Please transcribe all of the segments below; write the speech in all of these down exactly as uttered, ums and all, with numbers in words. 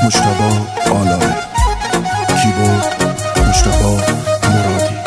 مجتبی آلاره، کیبورد مجتبی مرادی.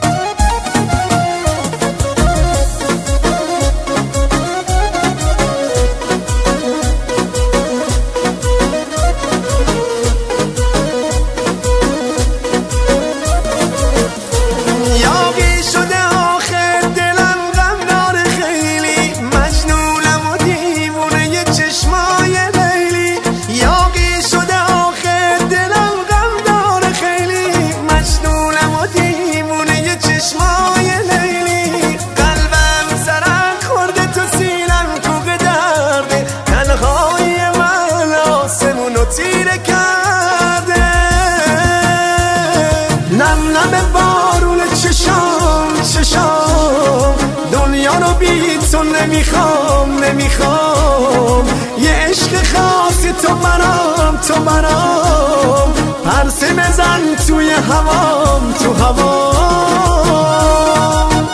نم نم بارون چشام چشام، دنیا رو بی تو نمیخوام نمیخوام. یه عشق خاصی تو برام تو برام، پرسه بزن توی هوام تو هوام.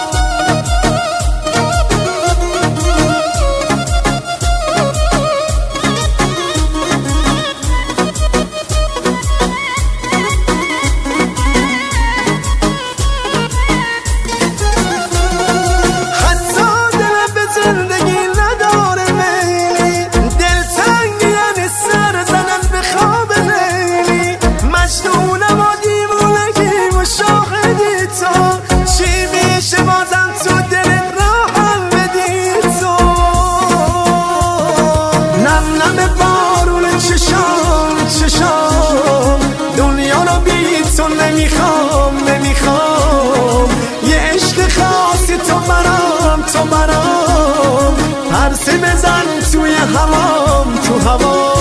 نمیخوام نمیخوام، یه عشق خاصی تو برام تو برام، پرسه بزن توی هوام تو هوام.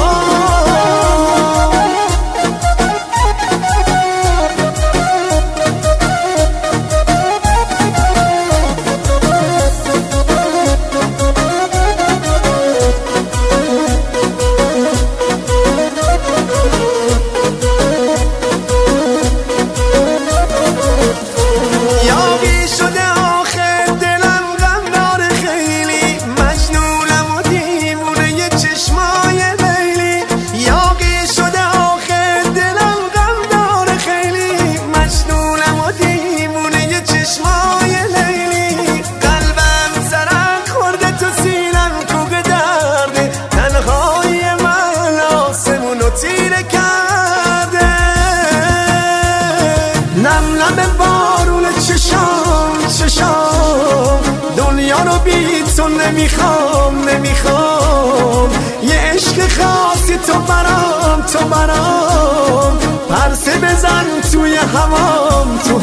نم نم بارون چشام چشام، دنیا رو بی تو نمیخوام نمیخوام. یه عشق خاصی تو برام تو برام، پرسه بزن توی هوام تو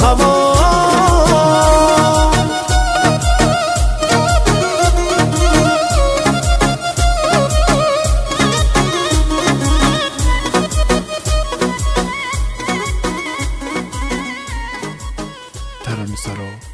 هوام. ترانه‌سرا